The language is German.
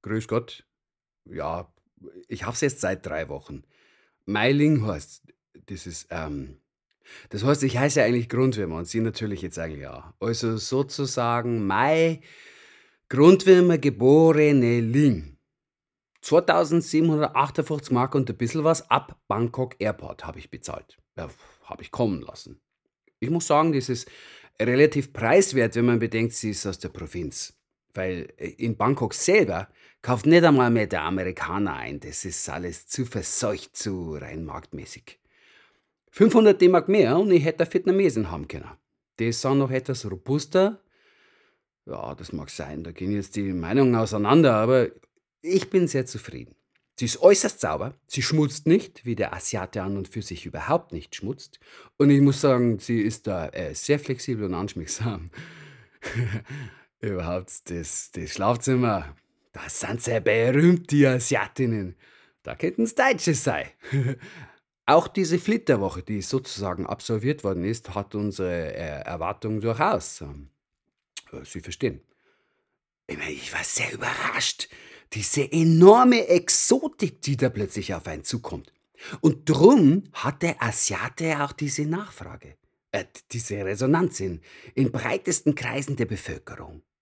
grüß Gott. Ja, ich habe es jetzt seit 3 Wochen. Meiling heißt das heißt, ich heiße ja eigentlich Grundwürmer und Sie natürlich jetzt eigentlich auch. Also sozusagen Mai Grundwürmer geborene Ling. 2.758 Mark und ein bisschen was ab Bangkok Airport habe ich bezahlt. Ja, habe ich kommen lassen. Ich muss sagen, das ist relativ preiswert, wenn man bedenkt, sie ist aus der Provinz. Weil in Bangkok selber kauft nicht einmal mehr der Amerikaner ein. Das ist alles zu verseucht, zu rein marktmäßig. 500 D-Mark mehr und ich hätte einen Vietnamesen haben können. Die sind noch etwas robuster. Ja, das mag sein, da gehen jetzt die Meinungen auseinander, aber ich bin sehr zufrieden. Sie ist äußerst sauber, sie schmutzt nicht, wie der Asiate an und für sich überhaupt nicht schmutzt. Und ich muss sagen, sie ist da sehr flexibel und anschmiegsam. Überhaupt das Schlafzimmer, da sind sie berühmt, die Asiatinnen. Da könnten es Deutsche sein. Auch diese Flitterwoche, die sozusagen absolviert worden ist, hat unsere Erwartungen durchaus. Sie verstehen. Ich meine, ich war sehr überrascht. Diese enorme Exotik, die da plötzlich auf einen zukommt. Und drum hat der Asiate auch diese Nachfrage, diese Resonanz in breitesten Kreisen der Bevölkerung.